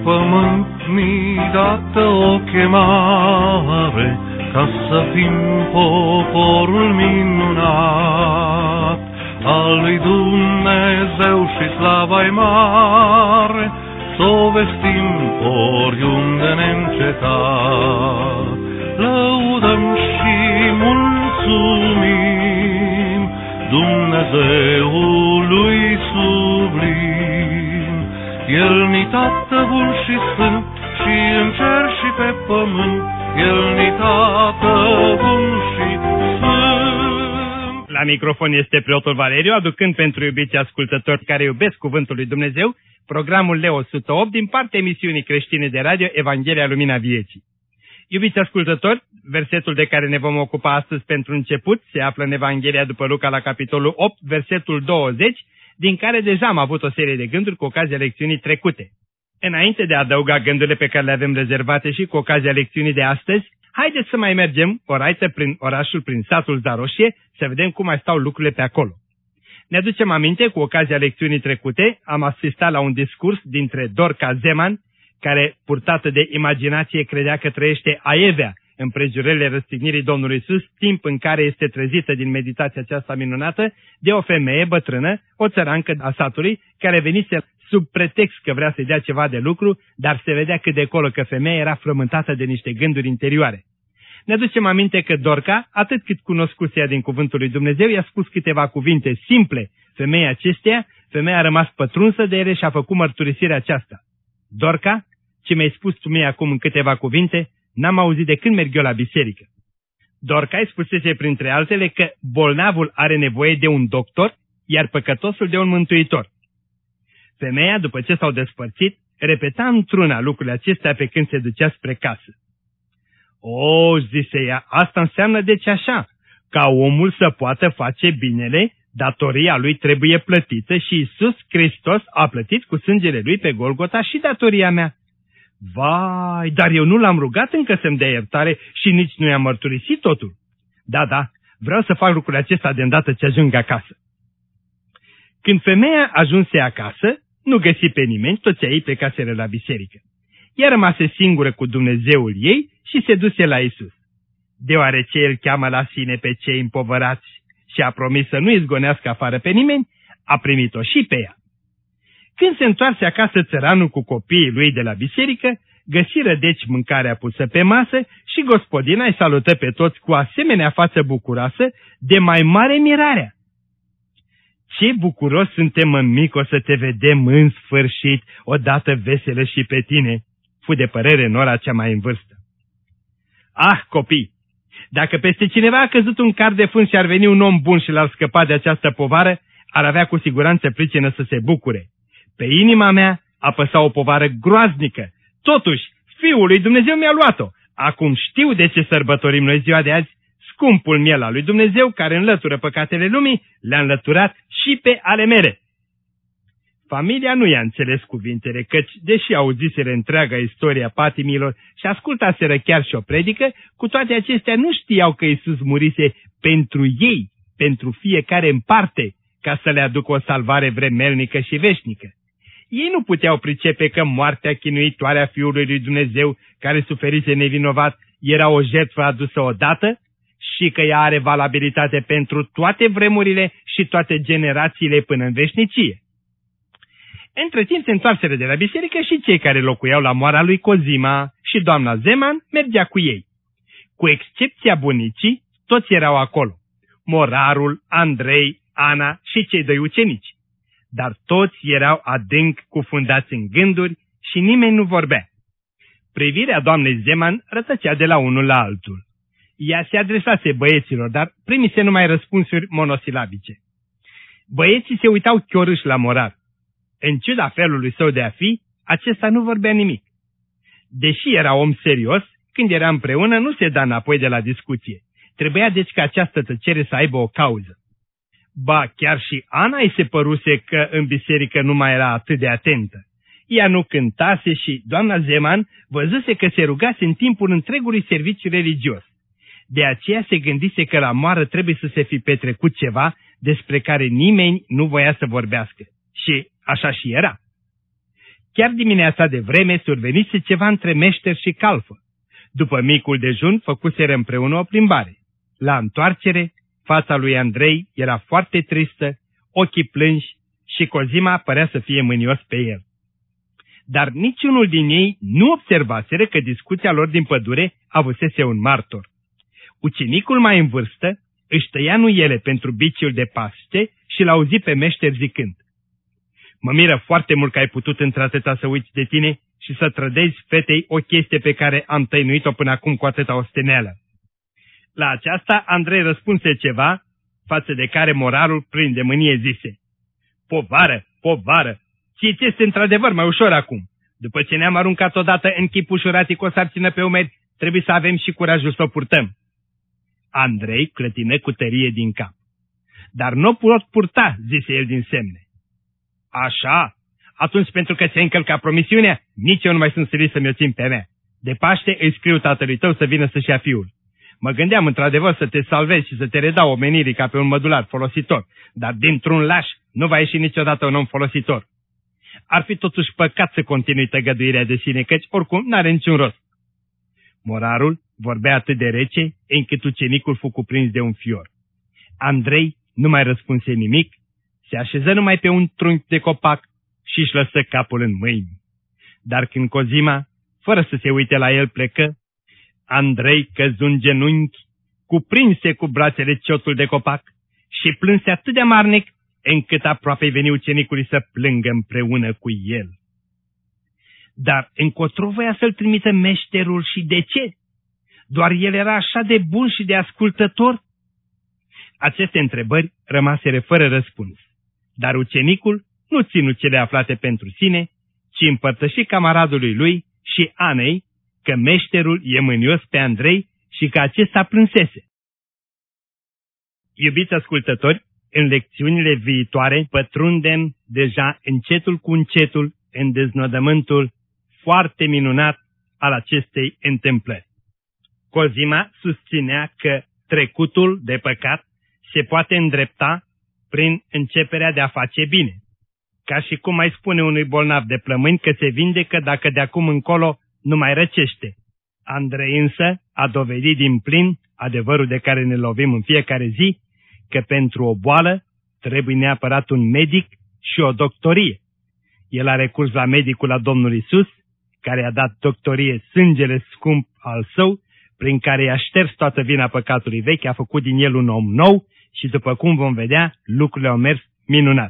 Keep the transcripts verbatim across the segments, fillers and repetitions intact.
pământ mi-i dată o chemare, ca să fim poporul minunat al lui Dumnezeu și slava-i mare, s-o vestim oriunde neîncetat. Lăudăm și mulțumim Dumnezeului sublim. El-ni Tată bun și sfânt, și în cer și pe pământ, El-ni Tată bun și sfânt. La microfon este preotul Valeriu, aducând pentru iubiții ascultători care iubesc Cuvântul lui Dumnezeu, programul L O o sută opt din partea emisiunii creștine de radio Evanghelia Lumina Vieții. Iubiți ascultători, versetul de care ne vom ocupa astăzi pentru început se află în Evanghelia după Luca la capitolul opt, versetul douăzeci, din care deja am avut o serie de gânduri cu ocazia lecțiunii trecute. Înainte de a adăuga gândurile pe care le avem rezervate și cu ocazia lecțiunii de astăzi, haideți să mai mergem o raită prin orașul, prin satul Zaroșie, să vedem cum mai stau lucrurile pe acolo. Ne aducem aminte, cu ocazia lecțiunii trecute, am asistat la un discurs dintre Dorca Zeman, care, purtată de imaginație, credea că trăiește aievea împrejurările răstignirii Domnului Iisus, timp în care este trezită din meditația aceasta minunată de o femeie bătrână, o țărancă a satului, care venise sub pretext că vrea să-i dea ceva de lucru, dar se vedea cât de acolo că femeia era frământată de niște gânduri interioare. Ne aducem aminte că Dorca, atât cât cunoscuse ea din Cuvântul lui Dumnezeu, i-a spus câteva cuvinte simple femeia acesteia, femeia a rămas pătrunsă de ele și a făcut mărturisirea aceasta. Dorca, ce mi-ai spus tu mie acum în câteva cuvinte, n-am auzit de când merg eu la biserică. Dorca îi spusese printre altele că bolnavul are nevoie de un doctor, iar păcătosul de un mântuitor. Femeia, după ce s-au despărțit, repeta într-una lucrurile acestea pe când se ducea spre casă. O, zise ea, asta înseamnă deci așa, ca omul să poată face binele, datoria lui trebuie plătită și Iisus Hristos a plătit cu sângele lui pe Golgota și datoria mea. Vai, dar eu nu l-am rugat încă să-mi dea iertare și nici nu i-am mărturisit totul. Da, da, vreau să fac lucrurile acestea de îndată ce ajung acasă. Când femeia ajunse acasă, nu găsi pe nimeni, toți ei plecaseră la biserică. Ea rămase singură cu Dumnezeul ei și se duse la Iisus. Deoarece El cheamă la sine pe cei împovărați și a promis să nu izgonească afară pe nimeni, a primit-o și pe ea. Când se întoarse acasă țăranul cu copiii lui de la biserică, găsiră deci mâncarea pusă pe masă și gospodina îi salută pe toți cu asemenea față bucuroasă, de mai mare mirarea. Ce bucuros suntem, mămico, să te vedem în sfârșit, odată veselă și pe tine, fu de părere Nora cea mai în vârstă. Ah, copii, dacă peste cineva a căzut un car de fân și ar veni un om bun și l-ar scăpa de această povară, ar avea cu siguranță pricină să se bucure. Pe inima mea apăsa o povară groaznică. Totuși, Fiul lui Dumnezeu mi-a luat-o. Acum știu de ce sărbătorim noi ziua de azi. Scumpul miel al lui Dumnezeu, care înlătură păcatele lumii, le-a înlăturat și pe ale mele. Familia nu i-a înțeles cuvintele, căci, deși auziseră întreaga istoria patimilor și ascultaseră chiar și o predică, cu toate acestea nu știau că Iisus murise pentru ei, pentru fiecare în parte, ca să le aducă o salvare vremelnică și veșnică. Ei nu puteau pricepe că moartea chinuitoare a Fiului lui Dumnezeu, care suferise nevinovat, era o jertfă adusă odată și că ea are valabilitate pentru toate vremurile și toate generațiile până în veșnicie. Între timp se întoarseră de la biserică și cei care locuiau la moara lui Cozima și doamna Zeman mergea cu ei. Cu excepția bunicii, toți erau acolo. Morarul, Andrei, Ana și cei doi ucenici. Dar toți erau adânc cufundați în gânduri și nimeni nu vorbea. Privirea doamnei Zeman rătăcea de la unul la altul. Ea se adresase băieților, dar primise numai răspunsuri monosilabice. Băieții se uitau chiorâși la morar. În ciuda felului său de a fi, acesta nu vorbea nimic. Deși era om serios, când era împreună nu se da înapoi de la discuție. Trebuia deci ca această tăcere să aibă o cauză. Ba, chiar și Ana îi se păruse că în biserică nu mai era atât de atentă. Ea nu cântase și doamna Zeman văzuse că se rugase în timpul întregului serviciu religios. De aceea se gândise că la moară trebuie să se fi petrecut ceva despre care nimeni nu voia să vorbească. Și așa și era. Chiar dimineața de vreme survenise ceva între meșter și calfă. După micul dejun făcuseră împreună o plimbare. La întoarcere, fața lui Andrei era foarte tristă, ochii plânși și Cozima părea să fie mânios pe el. Dar niciunul din ei nu observaseră că discuția lor din pădure avusese un martor. Ucenicul mai în vârstă își tăia nuiele pentru biciul de Paște și l-auzi pe meșter zicând: "Mă miră foarte mult că ai putut într-atâta să uiți de tine și să trădezi fetei o chestie pe care am tăinuit-o până acum cu atâta osteneală." La aceasta Andrei răspunse ceva, față de care moralul plin de mânie zise: "Povară, povară, ție-ți este într-adevăr mai ușor acum. După ce ne-am aruncat odată în chip ușuratic o sarcină pe umeri, trebuie să avem și curajul să o purtăm." Andrei clătină cu tărie din cap. "Dar nu o pot purta," zise el din semne. "Așa? Atunci, pentru că ți-ai încălcat promisiunea, nici eu nu mai sunt silit să-mi o țin pe mea. De Paște îi scriu tatălui tău să vină să-și ia fiul. Mă gândeam într-adevăr să te salvezi și să te redau omenirii ca pe un mădular folositor, dar dintr-un laș nu va ieși niciodată un om folositor. Ar fi totuși păcat să continui tăgăduirea de sine, căci oricum n-are niciun rost." Morarul vorbea atât de rece, încât ucenicul fu cuprins de un fior. Andrei nu mai răspunse nimic, se așeză numai pe un trunchi de copac și își lăsă capul în mâini. Dar când Cozima, fără să se uite la el, plecă, Andrei căzu în genunchi, cuprinse cu brațele ciotul de copac și plânse atât de amarnic, încât aproape-i veni ucenicului să plângă împreună cu el. Dar încotro voia să-l trimită meșterul și de ce? Doar el era așa de bun și de ascultător? Aceste întrebări rămaseră fără răspuns, dar ucenicul nu ținu cele aflate pentru sine, ci împărtăși camaradului lui și Anei că meșterul e mânios pe Andrei și că acesta plânsese. Iubiți ascultători, în lecțiunile viitoare pătrundem deja încetul cu încetul în deznodământul foarte minunat al acestei întâmplări. Cozima susținea că trecutul de păcat se poate îndrepta prin începerea de a face bine, ca și cum mai spune unui bolnav de plămâni că se vindecă dacă de acum încolo nu mai răcește. Andrei însă a dovedit din plin adevărul de care ne lovim în fiecare zi, că pentru o boală trebuie neapărat un medic și o doctorie. El a recurs la medicul la Domnul Iisus, care a dat doctorie sângele scump al său, prin care i-a șters toată vina păcatului vechi, a făcut din el un om nou și, după cum vom vedea, lucrurile au mers minunat.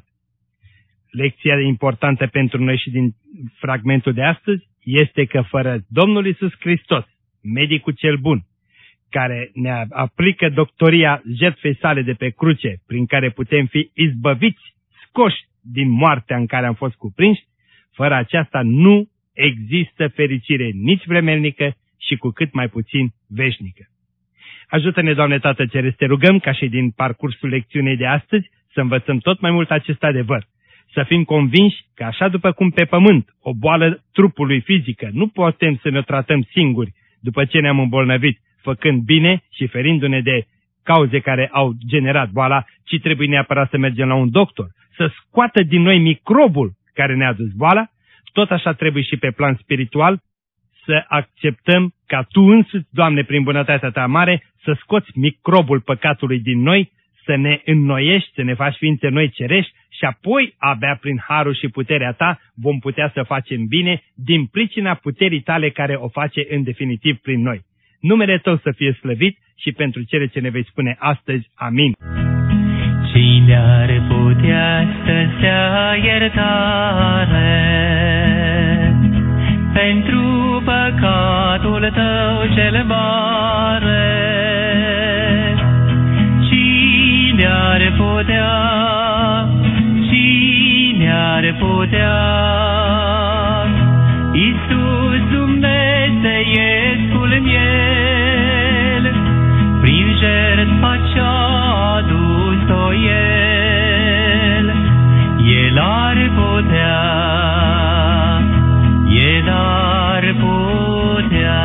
Lecția importantă pentru noi și din fragmentul de astăzi este că fără Domnul Iisus Hristos, medicul cel bun, care ne aplică doctoria jertfei sale de pe cruce, prin care putem fi izbăviți, scoși din moartea în care am fost cuprinși, fără aceasta nu există fericire nici vremelnică și cu cât mai puțin veșnică. Ajută-ne, Doamne Tată Ceresc, te rugăm ca și din parcursul lecțiunii de astăzi să învățăm tot mai mult acest adevăr, să fim convinși că așa după cum pe pământ o boală trupului fizică nu putem să ne tratăm singuri după ce ne-am îmbolnăvit, făcând bine și ferindu-ne de cauze care au generat boala, ci trebuie neapărat să mergem la un doctor, să scoată din noi microbul care ne-a dus boala. Tot așa trebuie și pe plan spiritual să acceptăm ca Tu însuți, Doamne, prin bunătatea Ta mare, să scoți microbul păcatului din noi, să ne înnoiești, să ne faci ființe noi cerești și apoi, abia prin harul și puterea Ta, vom putea să facem bine din pricina puterii Tale care o face în definitiv prin noi. Numele Tău să fie slăvit și pentru cele ce ne vei spune astăzi. Amin. Cine ar putea să-ți dea iertare pentru păcatul tău cel mare? Cine ar putea, cine ar putea? Iisus Dumnezeiescul miel, prin jertfa ce-a adus-o El, El ar putea, El ar putea.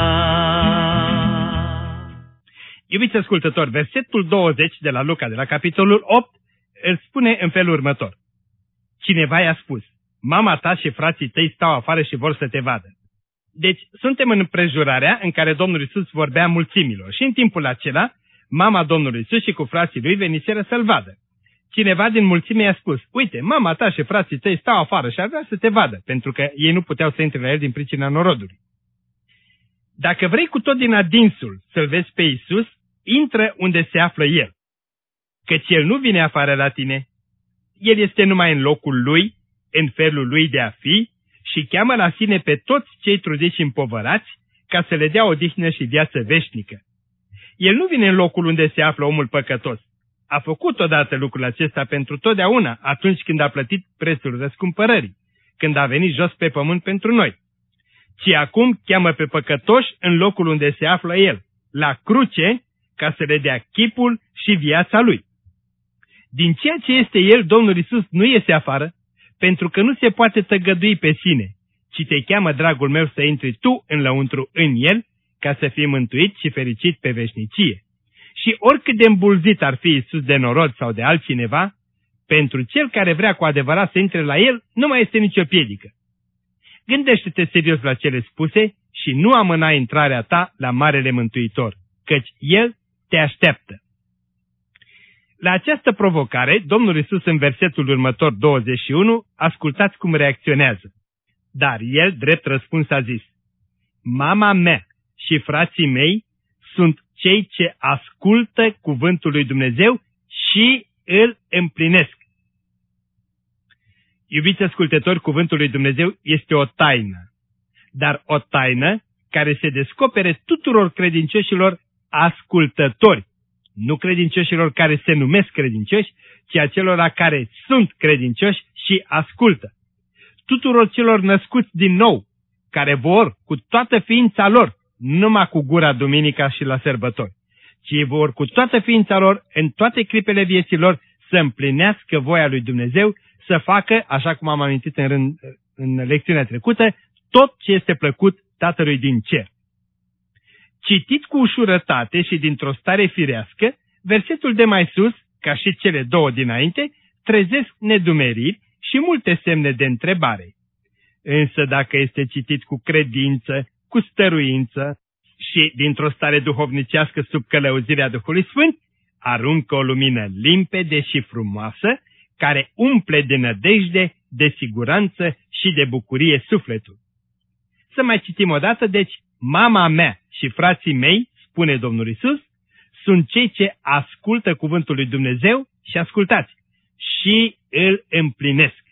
Iubiți ascultători, versetul douăzeci de la Luca, de la capitolul opt, îl spune în felul următor. Cineva i-a spus: mama ta și frații tăi stau afară și vor să te vadă. Deci, suntem în împrejurarea în care Domnul Iisus vorbea mulțimilor și în timpul acela, mama Domnului Iisus și cu frații lui veniseră să-l vadă. Cineva din mulțime i-a spus, uite, mama ta și frații tăi stau afară și ar vrea să te vadă, pentru că ei nu puteau să intre la el din pricina norodului. Dacă vrei cu tot din adinsul să-l vezi pe Iisus, intră unde se află el, căci el nu vine afară la tine. El este numai în locul lui, în felul lui de a fi, și cheamă la sine pe toți cei trudiți și împovărați, ca să le dea odihnă și viață veșnică. El nu vine în locul unde se află omul păcătos. A făcut odată lucrul acesta pentru totdeauna, atunci când a plătit prețul răscumpărării, când a venit jos pe pământ pentru noi. Ci acum cheamă pe păcătoși în locul unde se află el, la cruce, ca să le dea chipul și viața lui. Din ceea ce este el, Domnul Iisus nu iese afară, pentru că nu se poate tăgădui pe sine, ci te cheamă, dragul meu, să intri tu în lăuntru în el, ca să fii mântuit și fericit pe veșnicie. Și oricât de îmbulzit ar fi Iisus de norod sau de altcineva, pentru cel care vrea cu adevărat să intre la el, nu mai este nicio piedică. Gândește-te serios la cele spuse și nu amâna intrarea ta la Marele Mântuitor, căci el te așteaptă. La această provocare, Domnul Iisus în versetul următor douăzeci și unu, ascultați cum reacționează. Dar el, drept răspuns, a zis, mama mea și frații mei sunt cei ce ascultă cuvântul lui Dumnezeu și îl împlinesc. Iubiți ascultători, cuvântul lui Dumnezeu este o taină, dar o taină care se descopere tuturor credincioșilor ascultători, nu credincioșilor care se numesc credincioși, ci acelora care sunt credincioși și ascultă. Tuturor celor născuți din nou, care vor cu toată ființa lor, numai cu gura duminica și la sărbători, ci vor cu toată ființa lor, în toate clipele vieții lor, să împlinească voia lui Dumnezeu, să facă, așa cum am amintit în, rând, în lecțiunea trecută, tot ce este plăcut Tatălui din cer. Citit cu ușurătate și dintr-o stare firească, versetul de mai sus, ca și cele două dinainte, trezesc nedumeriri și multe semne de întrebare. Însă dacă este citit cu credință, cu stăruință și dintr-o stare duhovnicească sub călăuzirea Duhului Sfânt, aruncă o lumină limpede și frumoasă, care umple de nădejde, de siguranță și de bucurie sufletul. Să mai citim o dată, deci, mama mea și frații mei, spune Domnul Iisus, sunt cei ce ascultă cuvântul lui Dumnezeu și ascultați, și îl împlinesc.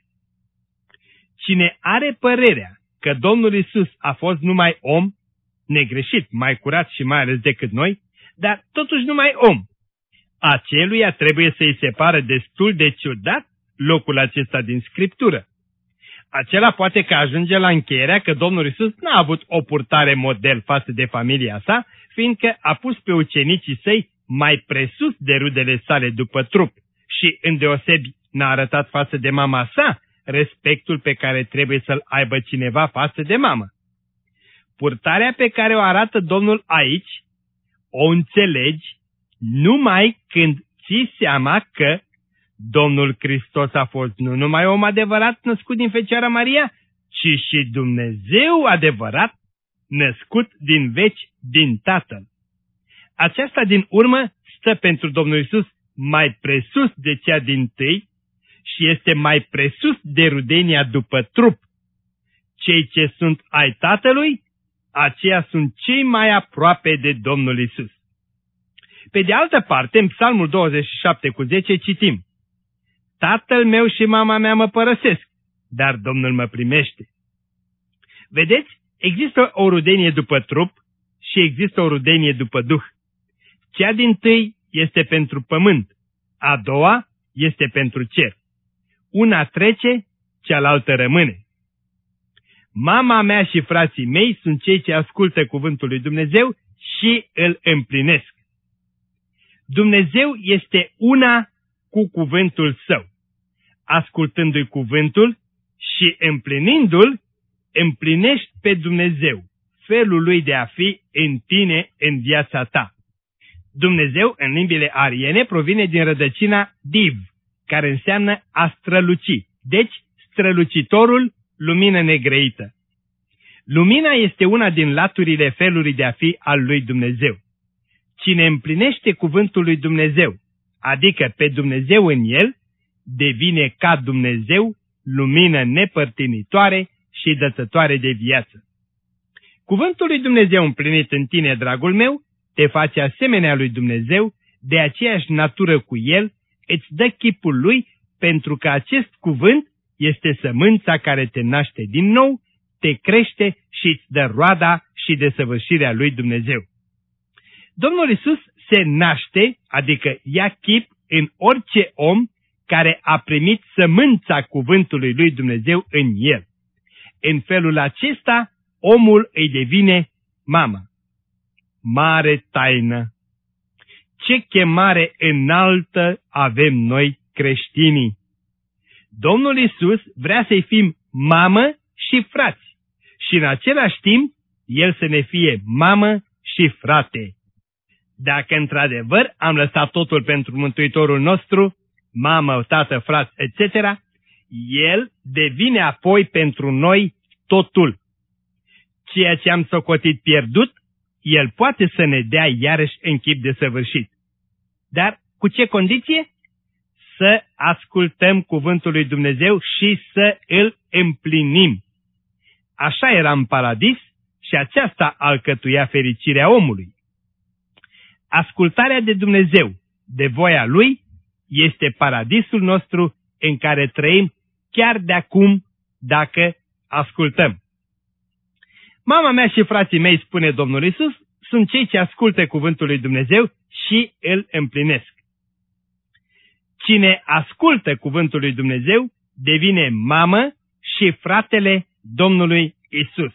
Cine are părerea că Domnul Iisus a fost numai om, negreșit, mai curat și mai ales decât noi, dar totuși numai om, aceluia trebuie să-i se pară destul de ciudat locul acesta din Scriptură. Acela poate că ajunge la încheierea că Domnul Iisus n-a avut o purtare model față de familia sa, fiindcă a pus pe ucenicii săi mai presus de rudele sale după trup și îndeosebi n-a arătat față de mama sa respectul pe care trebuie să-l aibă cineva față de mamă. Purtarea pe care o arată Domnul aici, o înțelegi numai când ții seama că Domnul Hristos a fost nu numai om adevărat născut din Fecioara Maria, ci și Dumnezeu adevărat născut din veci din Tatăl. Aceasta din urmă stă pentru Domnul Iisus mai presus de cea dintâi și este mai presus de rudenia după trup. Cei ce sunt ai Tatălui, aceia sunt cei mai aproape de Domnul Iisus. Pe de altă parte, în Psalmul douăzeci și șapte cu zece citim: Tatăl meu și mama mea mă părăsesc, dar Domnul mă primește. Vedeți, există o rudenie după trup și există o rudenie după duh. Cea dintâi este pentru pământ, a doua este pentru cer. Una trece, cealaltă rămâne. Mama mea și frații mei sunt cei ce ascultă cuvântul lui Dumnezeu și îl împlinesc. Dumnezeu este una cu cuvântul său. Ascultându-i cuvântul și împlinindu-l, împlinești pe Dumnezeu, felul lui de a fi în tine, în viața ta. Dumnezeu, în limbile ariene, provine din rădăcina div, care înseamnă a străluci, deci strălucitorul, lumină negrăită. Lumina este una din laturile felului de a fi al lui Dumnezeu. Cine împlinește cuvântul lui Dumnezeu, adică pe Dumnezeu în el, devine ca Dumnezeu, lumină nepărtinitoare și dătătoare de viață. Cuvântul lui Dumnezeu împlinit în tine, dragul meu, te face asemenea lui Dumnezeu, de aceeași natură cu el, îți dă chipul lui, pentru că acest cuvânt este sămânța care te naște din nou, te crește și îți dă roada și desăvârșirea lui Dumnezeu. Domnul Iisus se naște, adică ia chip în orice om care a primit sămânța cuvântului lui Dumnezeu în el. În felul acesta, omul îi devine mamă. Mare taină! Ce chemare înaltă avem noi creștinii! Domnul Iisus vrea să-i fim mamă și frați și în același timp El să ne fie mamă și frate. Dacă într-adevăr am lăsat totul pentru Mântuitorul nostru, mamă, tată, frați, et cetera, El devine apoi pentru noi totul. Ceea ce am socotit pierdut, El poate să ne dea iarăși în chip desăvârșit. Dar cu ce condiție? Să ascultăm cuvântul lui Dumnezeu și să îl împlinim. Așa era în paradis și aceasta alcătuia fericirea omului. Ascultarea de Dumnezeu, de voia Lui, este paradisul nostru în care trăim chiar de acum dacă ascultăm. Mama mea și frații mei, spune Domnul Iisus, sunt cei ce ascultă cuvântul lui Dumnezeu și îl împlinesc. Cine ascultă cuvântul lui Dumnezeu devine mamă și fratele Domnului Iisus.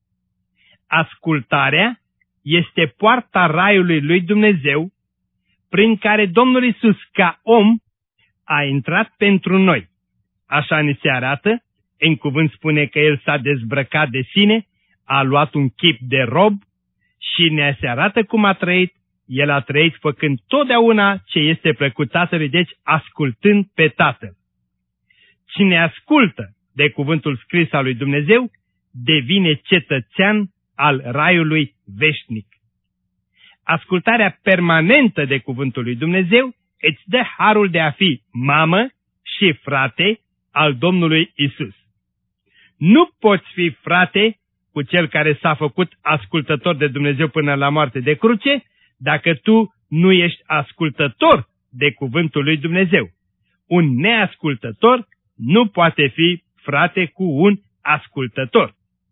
Ascultarea este poarta raiului lui Dumnezeu, prin care Domnul Iisus, ca om, a intrat pentru noi. Așa ni se arată, în cuvânt spune că El s-a dezbrăcat de sine, a luat un chip de rob și ne se arată cum a trăit. El a trăit făcând totdeauna ce este plăcut Tatălui, deci ascultând pe Tatăl. Cine ascultă de cuvântul scris al lui Dumnezeu, devine cetățean al raiului veșnic. Ascultarea permanentă de cuvântul lui Dumnezeu îți dă harul de a fi mamă și frate al Domnului Isus. Nu poți fi frate cu cel care s-a făcut ascultător de Dumnezeu până la moarte de cruce, dacă tu nu ești ascultător de cuvântul lui Dumnezeu. Un neascultător nu poate fi frate cu un ascultător.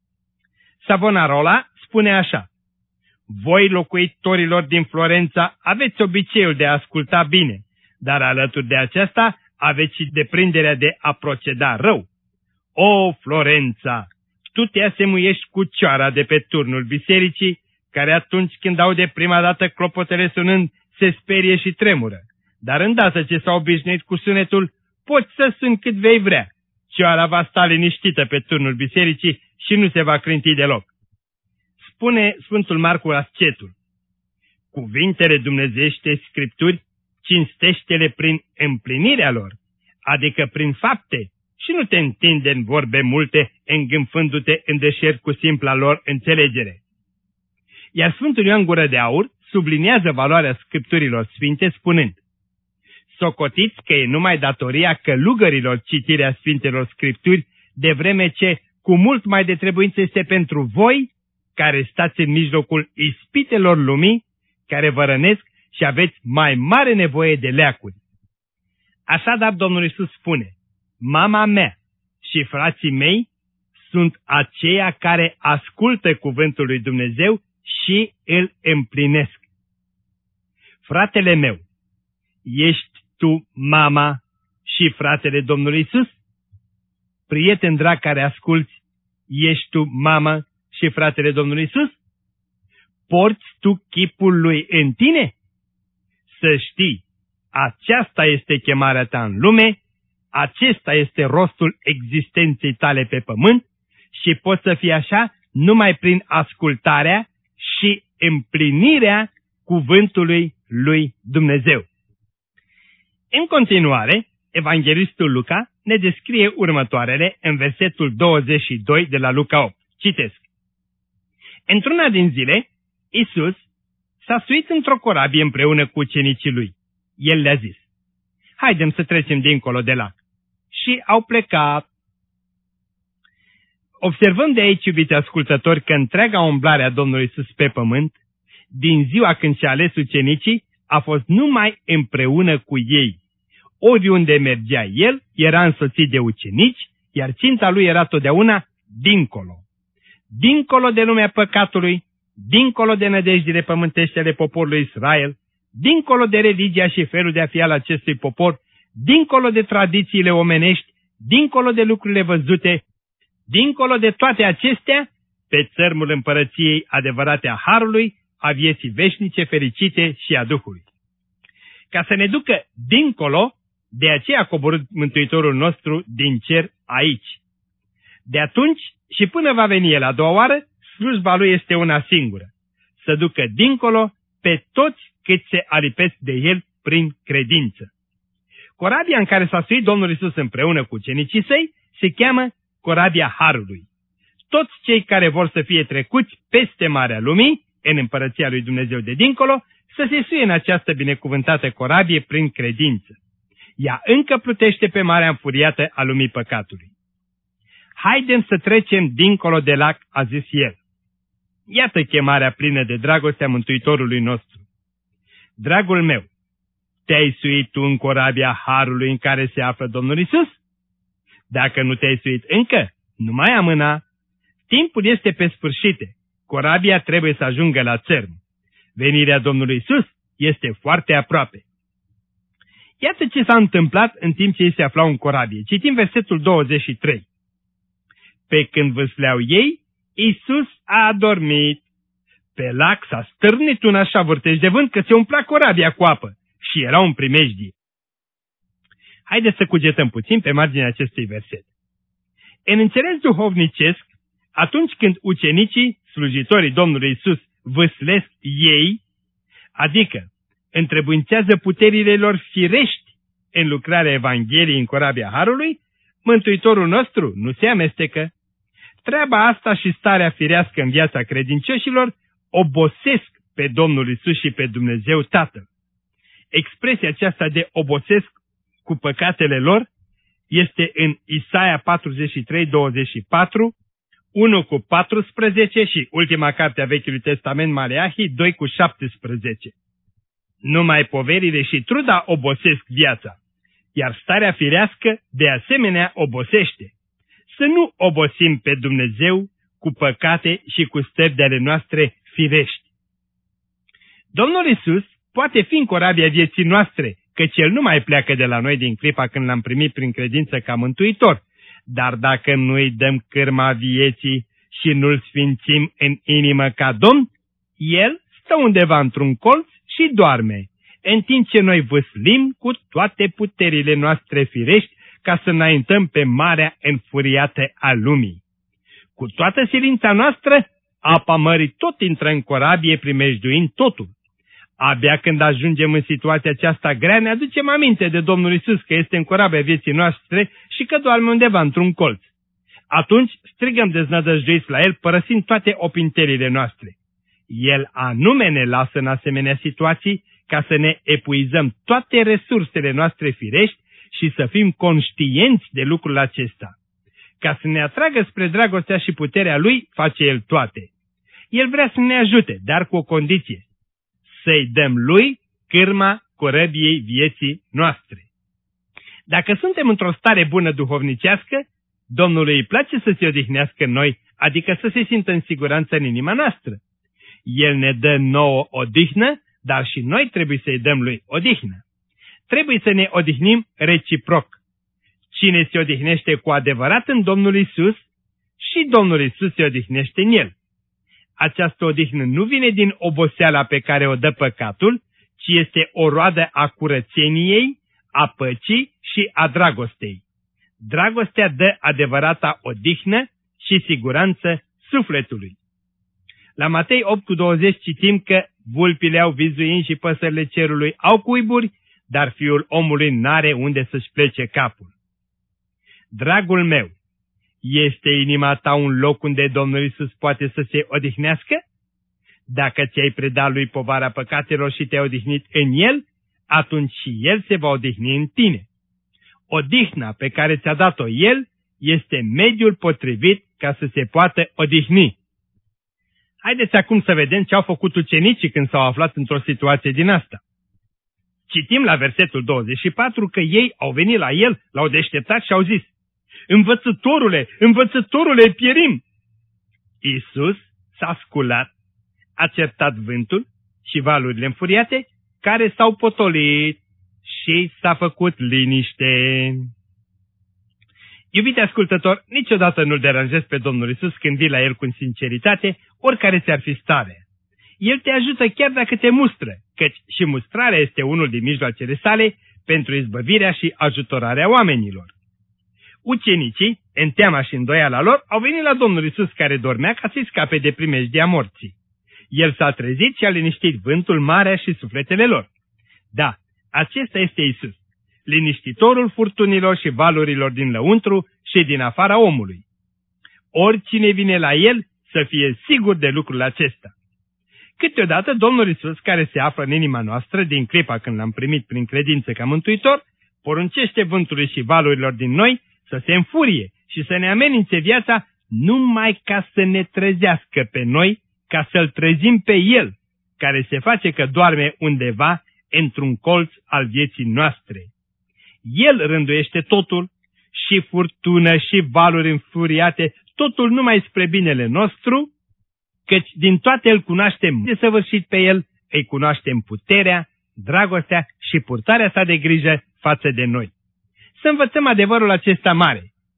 Savonarola spune așa: voi, locuitorilor din Florența, aveți obiceiul de a asculta bine, dar alături de aceasta aveți și deprinderea de a proceda rău. O, Florența, tu te asemuiești cu cioara de pe turnul bisericii, care atunci când aude prima dată clopotele sunând, se sperie și tremură. Dar îndată ce s-a obișnuit cu sunetul, poți să suni cât vei vrea. Cioara va sta liniștită pe turnul bisericii și nu se va clinti deloc. Spune Sfântul Marcu Ascetul: cuvintele dumnezeiește Scripturi, cinstește-le prin împlinirea lor, adică prin fapte, și nu te întinde în vorbe multe, îngânfându-te în deșert cu simpla lor înțelegere. Iar Sfântul Ioan Gură de Aur subliniază valoarea Scripturilor Sfinte spunând: socotiți că e numai datoria călugărilor citirea Sfintelor Scripturi, de vreme ce cu mult mai de trebuință este pentru voi, care stați în mijlocul ispitelor lumii, care vă rănesc și aveți mai mare nevoie de leacuri. Așadar, Domnul Iisus spune: mama mea și frații mei sunt aceia care ascultă cuvântul lui Dumnezeu și îl împlinesc. Fratele meu, ești tu mama și fratele Domnului Iisus? Prieten drag care asculți, ești tu mamă și fratele Domnului Iisus? Porți tu chipul lui în tine? Să știi, aceasta este chemarea ta în lume, acesta este rostul existenței tale pe pământ și poți să fii așa numai prin ascultarea și împlinirea cuvântului lui Dumnezeu. În continuare, evanghelistul Luca ne descrie următoarele în versetul douăzeci și doi de la Luca opt. Citesc. Într-una din zile, Iisus s-a suit într-o corabie împreună cu ucenicii lui. El le-a zis, haidem să trecem dincolo de lac. Și au plecat. Observăm de aici, iubiți ascultători, că întreaga umblare a Domnului Iisus pe pământ, din ziua când și-a ales ucenicii, a fost numai împreună cu ei. Oriunde mergea el, era însoțit de ucenici, iar ținta lui era totdeauna dincolo. Dincolo de lumea păcatului, dincolo de nădejdile pământești ale poporului Israel, dincolo de religia și felul de a fi al acestui popor, dincolo de tradițiile omenești, dincolo de lucrurile văzute, dincolo de toate acestea, pe țărmul împărăției adevărate a Harului, a vieții veșnice, fericite și a Duhului. Ca să ne ducă dincolo, de aceea a coborât Mântuitorul nostru din cer aici. De atunci și până va veni El a doua oară, slujba Lui este una singură, să ducă dincolo pe toți cât se alipesc de El prin credință. Corabia în care s-a suit Domnul Iisus împreună cu ucenicii săi se cheamă Corabia Harului. Toți cei care vor să fie trecuți peste Marea Lumii, în împărăția lui Dumnezeu de dincolo, să se suie în această binecuvântată corabie prin credință. Ea încă plutește pe marea înfuriată a lumii păcatului. Haidem să trecem dincolo de lac, a zis el. Iată chemarea plină de dragoste a Mântuitorului nostru. Dragul meu, te-ai suit tu în corabia Harului în care se află Domnul Iisus? Dacă nu te-ai suit încă, nu mai amâna. Timpul este pe sfârșite. Corabia trebuie să ajungă la țărm. Venirea Domnului Iisus este foarte aproape. Iată ce s-a întâmplat în timp ce ei se aflau în corabie. Citim versetul douăzeci și trei. Pe când vâsleau ei, Iisus a adormit. Pe lac s-a stârnit un așa vârtej de vânt că se umpla corabia cu apă și era un primejdie. Haideți să cugetăm puțin pe marginea acestui verset. În înțeles duhovnicesc, atunci când ucenicii, slujitorii Domnului Iisus, vâslesc ei, adică întrebuințează puterile lor firești în lucrarea Evangheliei în corabia Harului, Mântuitorul nostru nu se amestecă. Treaba asta și starea firească în viața credincioșilor obosesc pe Domnul Iisus și pe Dumnezeu Tatăl. Expresia aceasta de obosesc cu păcatele lor este în Isaia patruzeci și trei, douăzeci și patru, unu cu paisprezece și ultima carte a Vechiului Testament, Maleahi, doi cu șaptesprezece. Numai poverile și truda obosesc viața, iar starea firească de asemenea obosește. Să nu obosim pe Dumnezeu cu păcate și cu stări de ale noastre firești. Domnul Iisus poate fi în corabia vieții noastre, căci El nu mai pleacă de la noi din clipa când L-am primit prin credință ca mântuitor. Dar dacă nu-i dăm cârma vieții și nu-L sfințim în inimă ca Domn, El stă undeva într-un colț și doarme, în timp ce noi vâslim cu toate puterile noastre firești ca să înaintăm pe marea înfuriată a lumii. Cu toată silința noastră, apa mării tot intră în corabie primejduind totul. Abia când ajungem în situația aceasta grea, ne aducem aminte de Domnul Iisus că este în corabia vieții noastre și că doarme undeva într-un colț. Atunci strigăm deznădăjduiți la El, părăsind toate opintelile noastre. El anume ne lasă în asemenea situații ca să ne epuizăm toate resursele noastre firești și să fim conștienți de lucrul acesta. Ca să ne atragă spre dragostea și puterea Lui, face El toate. El vrea să ne ajute, dar cu o condiție: să-i dăm Lui cârma corăbiei vieții noastre. Dacă suntem într-o stare bună duhovnicească, Domnului îi place să se odihnească în noi, adică să se simtă în siguranță în inima noastră. El ne dă nouă odihnă, dar și noi trebuie să-i dăm Lui odihnă. Trebuie să ne odihnim reciproc. Cine se odihnește cu adevărat în Domnul Iisus, și Domnul Iisus se odihnește în El. Această odihnă nu vine din oboseala pe care o dă păcatul, ci este o roadă a curățeniei, a păcii și a dragostei. Dragostea dă adevărata odihnă și siguranță sufletului. La Matei opt cu douăzeci citim că vulpile au vizuini și păsările cerului au cuiburi, dar Fiul omului n-are unde să-și plece capul. Dragul meu, este inima ta un loc unde Domnul Iisus poate să se odihnească? Dacă ți-ai predat lui povara păcatelor și te-ai odihnit în el, atunci și el se va odihni în tine. Odihna pe care ți-a dat-o el este mediul potrivit ca să se poată odihni. Haideți acum să vedem ce au făcut ucenicii când s-au aflat într-o situație din asta. Citim la versetul douăzeci și patru că ei au venit la el, l-au deșteptat și au zis: Învățătorule, învățătorule, pierim! Iisus s-a sculat, a certat vântul și valurile înfuriate, care s-au potolit și s-a făcut liniște. Iubite ascultător, niciodată nu-L deranjezi pe Domnul Iisus când vii la El cu sinceritate, oricare ți-ar fi starea. El te ajută chiar dacă te mustră, căci și mustrarea este unul din mijloacele sale pentru izbăvirea și ajutorarea oamenilor. Ucenicii, în teama și îndoiala lor, au venit la Domnul Iisus care dormea ca să-i scape de primejdia morții. El s-a trezit și a liniștit vântul, marea și sufletele lor. Da, acesta este Iisus, liniștitorul furtunilor și valurilor din lăuntru și din afara omului. Oricine vine la El să fie sigur de lucrul acesta. Câteodată Domnul Iisus, care se află în inima noastră din clipa când L-am primit prin credință ca mântuitor, poruncește vântului și valurilor din noi să se înfurie și să ne amenințe viața numai ca să ne trezească pe noi, ca să-L trezim pe El, care se face că doarme undeva într-un colț al vieții noastre. El rânduiește totul, și furtună, și valuri înfuriate, totul numai spre binele nostru, căci din toate îl cunoaștem desăvârșit pe El, îi cunoaștem puterea, dragostea și purtarea sa de grijă față de noi. Să învățăm adevărul acesta mare.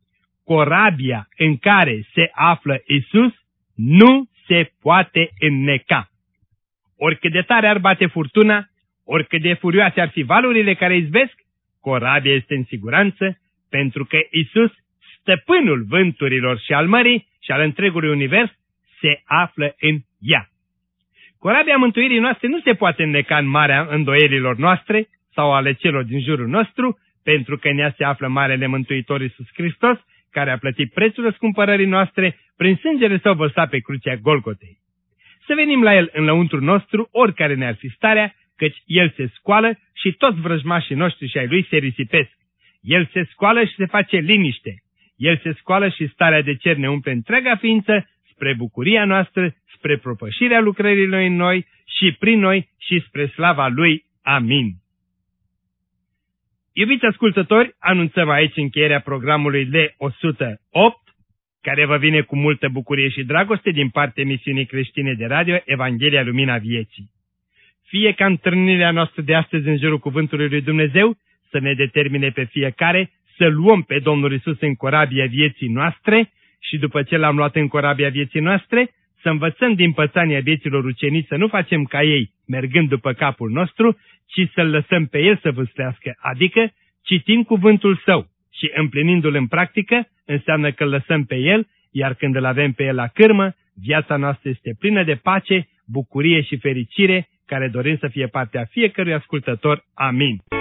Corabia în care se află Iisus nu se poate înneca. Oricât de tare ar bate furtuna, oricât de furioase ar fi valurile care izbesc, corabia este în siguranță, pentru că Iisus, stăpânul vânturilor și al mării și al întregului univers, se află în ea. Corabia mântuirii noastre nu se poate înneca în marea îndoielilor noastre sau ale celor din jurul nostru, pentru că în ea se află Marele Mântuitor Iisus Hristos, care a plătit prețul răscumpărării noastre prin sângele său vărsat pe crucea Golgotei. Să venim la El în lăuntrul nostru, oricare ne-ar fi starea, căci El se scoală și toți vrăjmașii noștri și ai Lui se risipesc. El se scoală și se face liniște. El se scoală și starea de cer ne umple întreaga ființă spre bucuria noastră, spre propășirea lucrărilor în noi și prin noi și spre slava Lui. Amin. Iubiți ascultători, anunțăm aici încheierea programului L o sută opt, care vă vine cu multă bucurie și dragoste din partea emisiunii creștine de radio Evanghelia Lumina Vieții. Fie ca întâlnirea noastră de astăzi în jurul Cuvântului lui Dumnezeu să ne determine pe fiecare să luăm pe Domnul Iisus în corabia vieții noastre și după ce L-am luat în corabia vieții noastre, să învățăm din pățania vieților ucenici să nu facem ca ei, mergând după capul nostru, ci să-L lăsăm pe El să vâslească, adică citind cuvântul Său și împlinindu-L în practică, înseamnă că Îl lăsăm pe El, iar când Îl avem pe El la cârmă, viața noastră este plină de pace, bucurie și fericire, care dorim să fie partea fiecărui ascultător. Amin.